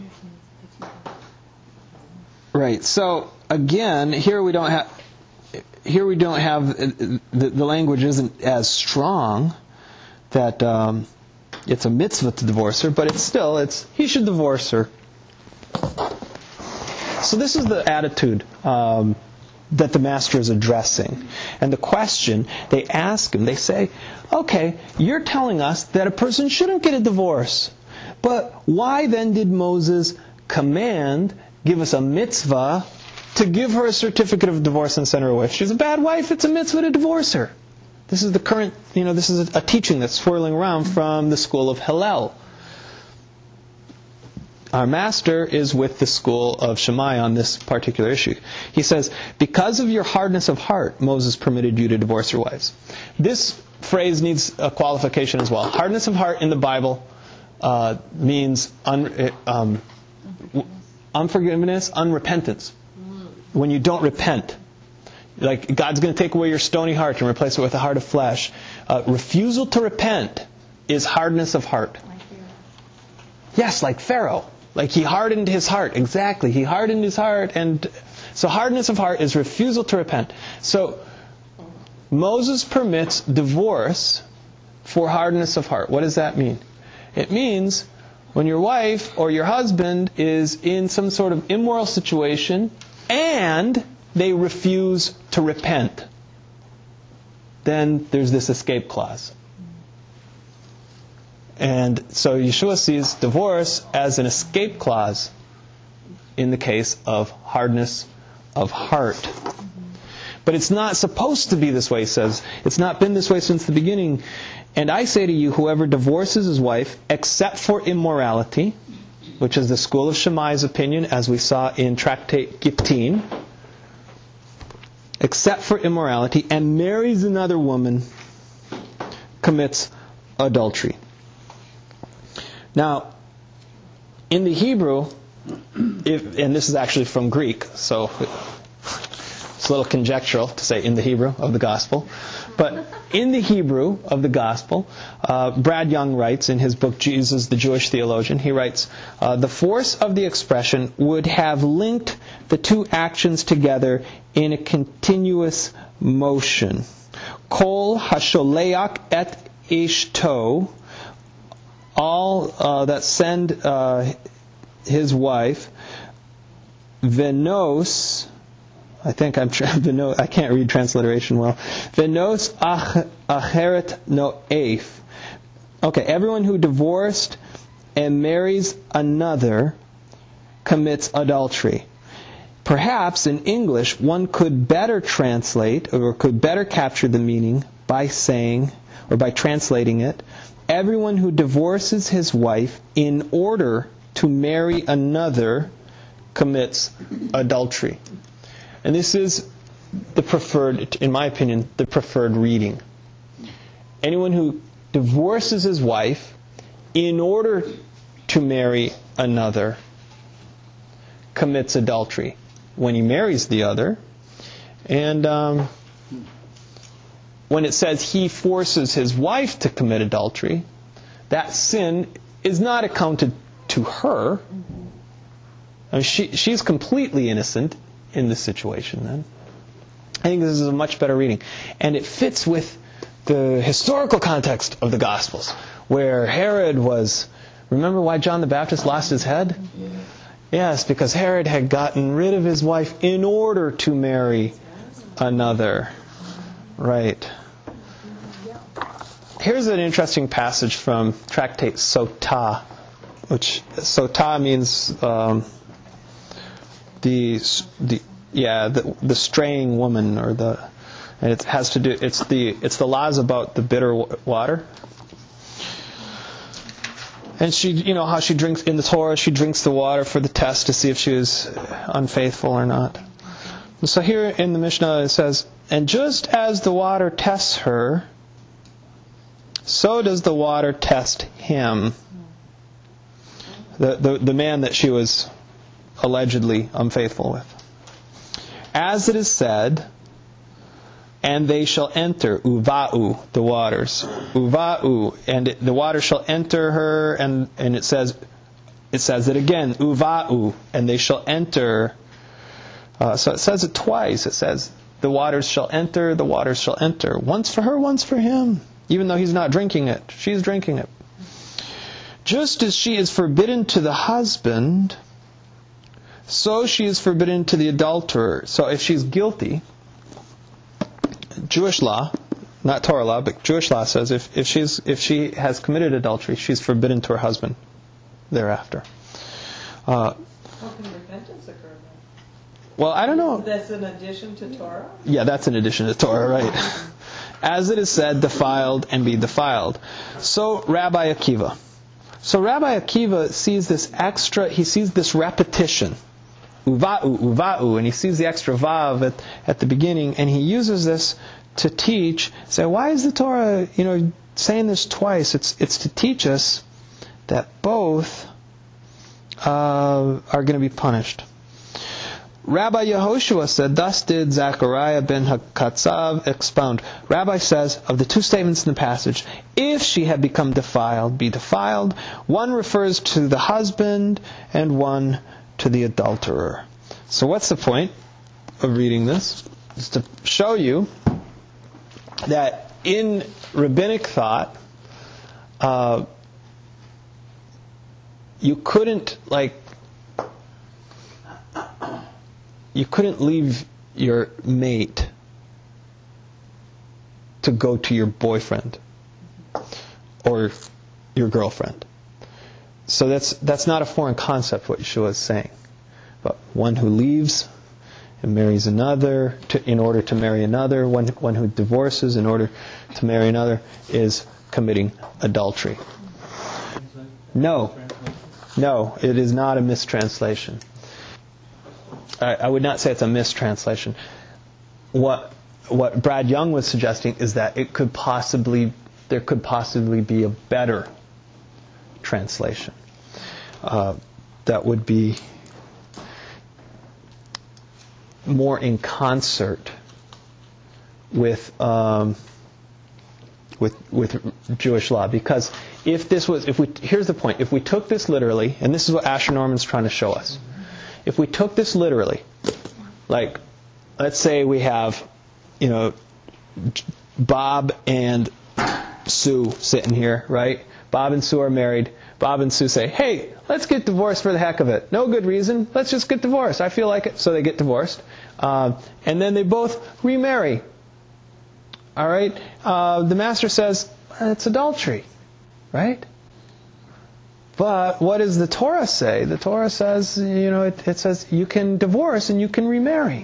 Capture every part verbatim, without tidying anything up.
Right. So again, here we don't have here we don't have the, the language isn't as strong that um, it's a mitzvah to divorce her, but it's still it's he should divorce her. So this is the attitude um, that the master is addressing, and the question they ask him. They say, "Okay, you're telling us that a person shouldn't get a divorce, but why then did Moses command?" Give us a mitzvah to give her a certificate of divorce and send her away. If she's a bad wife, it's a mitzvah to divorce her. This is the current, you know, this is a, a teaching that's swirling around from the school of Hillel. Our master is with the school of Shammai on this particular issue. He says, because of your hardness of heart, Moses permitted you to divorce your wives. This phrase needs a qualification as well. Hardness of heart in the Bible uh, means un, um, unforgiveness, unrepentance. When you don't repent. Like God's going to take away your stony heart and replace it with a heart of flesh. Uh, refusal to repent is hardness of heart. Like yes, like Pharaoh. Like he hardened his heart. Exactly. He hardened his heart. And so hardness of heart is refusal to repent. So Moses permits divorce for hardness of heart. What does that mean? It means when your wife or your husband is in some sort of immoral situation and they refuse to repent, then there's this escape clause. And so Yeshua sees divorce as an escape clause in the case of hardness of heart. But it's not supposed to be this way, he says. It's not been this way since the beginning. And I say to you, whoever divorces his wife, except for immorality, which is the school of Shammai's opinion, as we saw in Tractate Gittin, except for immorality, and marries another woman, commits adultery. Now, in the Hebrew, if, and this is actually from Greek, so it's a little conjectural to say in the Hebrew of the Gospel, but in the Hebrew of the Gospel, uh, Brad Young writes in his book Jesus, the Jewish Theologian, he writes, uh, the force of the expression would have linked the two actions together in a continuous motion. Kol hasholeach et ishto, all uh, that send uh, his wife, venos, I think I'm trying, I can't read transliteration well. Venos acheret no'ef. Okay, everyone who divorced and marries another commits adultery. Perhaps in English one could better translate or could better capture the meaning by saying, or by translating it, everyone who divorces his wife in order to marry another commits adultery. And this is the preferred, in my opinion, the preferred reading. Anyone who divorces his wife in order to marry another commits adultery when he marries the other. And um, when it says he forces his wife to commit adultery, that sin is not accounted to her. I mean, she, she's completely innocent in this situation then. I think this is a much better reading. And it fits with the historical context of the Gospels, where Herod was, remember why John the Baptist lost his head? Yeah. Yes, because Herod had gotten rid of his wife in order to marry another. Right. Here's an interesting passage from Tractate Sotah, which Sotah means um, the the yeah the the straying woman, or the and it has to do it's the it's the laws about the bitter water. And she, you know how she drinks in the Torah, she drinks the water for the test to see if she is unfaithful or not. And so here in the Mishnah it says, and just as the water tests her, so does the water test him. The, the, the man that she was allegedly unfaithful with. As it is said, and they shall enter, uva'u, the waters. Uva'u, and it, the water shall enter her, and, and it says, it says it again, uva'u, and they shall enter. Uh, so it says it twice. It says, the waters shall enter, the waters shall enter. Once for her, once for him. Even though he's not drinking it, she's drinking it. Just as she is forbidden to the husband, so she is forbidden to the adulterer. So if she's guilty, Jewish law, not Torah law, but Jewish law says if, if she's if she has committed adultery, she's forbidden to her husband thereafter. Uh, How can repentance occur then? Well, I don't know. That's an addition to Torah? Yeah, that's an addition to Torah, right? As it is said, defiled and be defiled. So Rabbi Akiva. So Rabbi Akiva sees this extra, he sees this repetition. Uva'u, uva'u, and he sees the extra vav at, at the beginning, and he uses this to teach. Say, why is the Torah, you know, saying this twice? It's it's to teach us that both uh, are going to be punished. Rabbi Yehoshua said, thus did Zechariah ben Hakatzav expound. Rabbi says, of the two statements in the passage, if she had become defiled, be defiled. One refers to the husband and one to the adulterer. So what's the point of reading this? It's to show you that in rabbinic thought, uh, you couldn't, like, you couldn't leave your mate to go to your boyfriend or your girlfriend. So that's that's not a foreign concept, what Yeshua is saying. But one who leaves and marries another to, in order to marry another, one, one who divorces in order to marry another, is committing adultery. No. No, it is not a mistranslation. I, I would not say it's a mistranslation. What what Brad Young was suggesting is that it could possibly there could possibly be a better translation uh, that would be more in concert with um, with with Jewish law. Because if this was, if we here's the point: if we took this literally, and this is what Asher Norman's trying to show us, if we took this literally, like let's say we have, you know, Bob and Sue sitting here, right? Bob and Sue are married. Bob and Sue say, hey, let's get divorced for the heck of it. No good reason. Let's just get divorced. I feel like it. So they get divorced. Uh, and then they both remarry. All right? Uh, the master says, it's adultery. Right? But what does the Torah say? The Torah says, you know, it, it says you can divorce and you can remarry.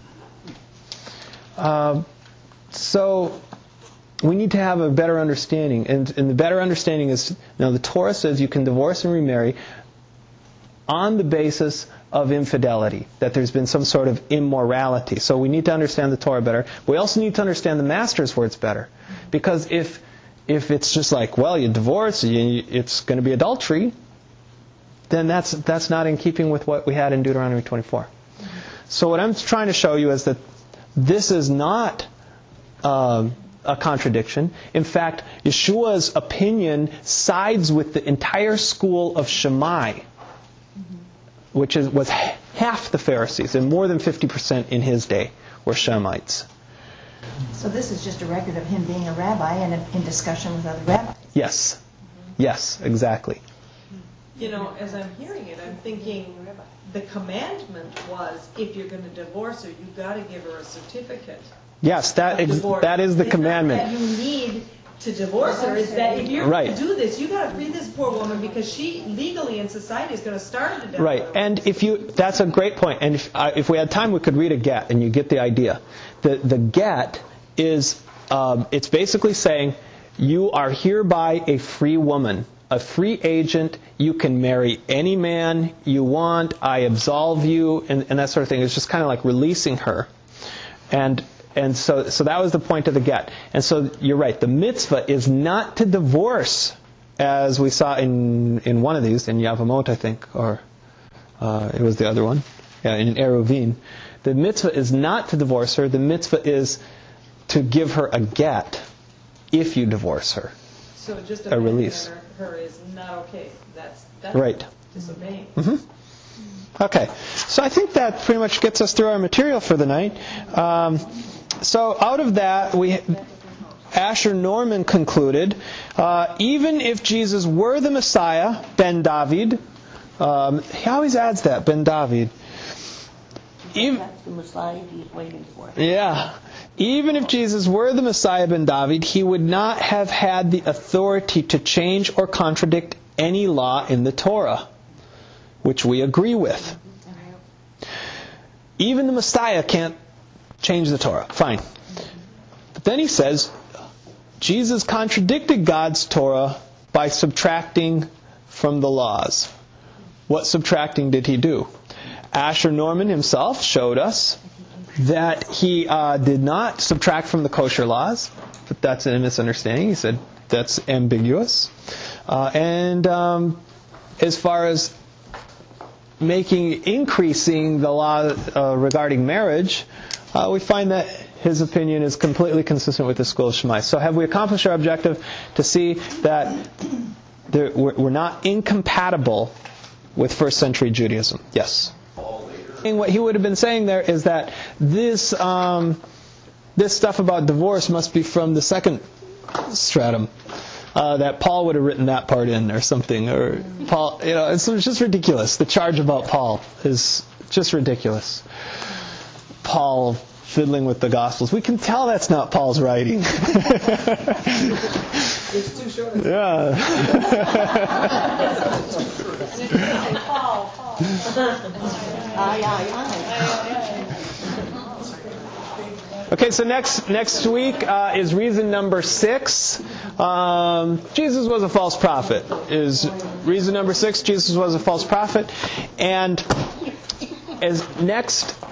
Uh, so we need to have a better understanding. And, and the better understanding is, you know, the Torah says you can divorce and remarry on the basis of infidelity, that there's been some sort of immorality. So we need to understand the Torah better. We also need to understand the Master's words better. Because if if it's just like, well, you divorce, you, it's going to be adultery, then that's that's not in keeping with what we had in Deuteronomy twenty-four. So what I'm trying to show you is that this is not um, a contradiction. In fact, Yeshua's opinion sides with the entire school of Shammai, which is, was half the Pharisees, and more than fifty percent in his day were Shemmites. So this is just a record of him being a rabbi and in discussion with other rabbis. Yes. Mm-hmm. Yes, exactly. You know, as I'm hearing it, I'm thinking the commandment was, if you're going to divorce her, you've got to give her a certificate. Yes, that ex- that is the it's commandment. Not that you need to divorce her. Is that if you're right. going to do this, you've got to free this poor woman, because she legally in society is going to starve to death. Right, and if you, that's a great point. And if, uh, if we had time, we could read a get, and you get the idea. The the get is um, it's basically saying you are hereby a free woman, a free agent. You can marry any man you want. I absolve you, and, and that sort of thing. It's just kind of like releasing her, and. And so, so that was the point of the get. And so you're right. The mitzvah is not to divorce, as we saw in in one of these, in Yavamot, I think, or uh, it was the other one, yeah, in Eruvin. The mitzvah is not to divorce her. The mitzvah is to give her a get if you divorce her. So just a release. Her, her is not okay. That's, that's right. disobeying. Mm-hmm. Okay, so I think that pretty much gets us through our material for the night. Um, so out of that, we Asher Norman concluded, uh, even if Jesus were the Messiah, Ben David, um, he always adds that, Ben David. Even, That's the Messiah he's waiting for. Yeah. Even if Jesus were the Messiah, Ben David, he would not have had the authority to change or contradict any law in the Torah, which we agree with. Even the Messiah can't change the Torah. Fine. But then he says, Jesus contradicted God's Torah by subtracting from the laws. What subtracting did he do? Asher Norman himself showed us that he uh, did not subtract from the kosher laws, but that's a misunderstanding. He said that's ambiguous. Uh, and um, as far as making, increasing the law uh, regarding marriage, uh, we find that his opinion is completely consistent with the school of Shammai. So have we accomplished our objective to see that there, we're, we're not incompatible with first century Judaism? Yes. What he would have been saying there is that this um, this stuff about divorce must be from the second stratum. Uh, that Paul would have written that part in or something. Or Paul, you know, it's, it's just ridiculous. The charge about Paul is just ridiculous. Paul fiddling with the Gospels. We can tell that's not Paul's writing. It's too short. Yeah. Paul, Paul. Aye, aye, aye. Okay, so next next week uh, is reason number six. Um, Jesus was a false prophet. Is reason number six? Jesus was a false prophet, and as next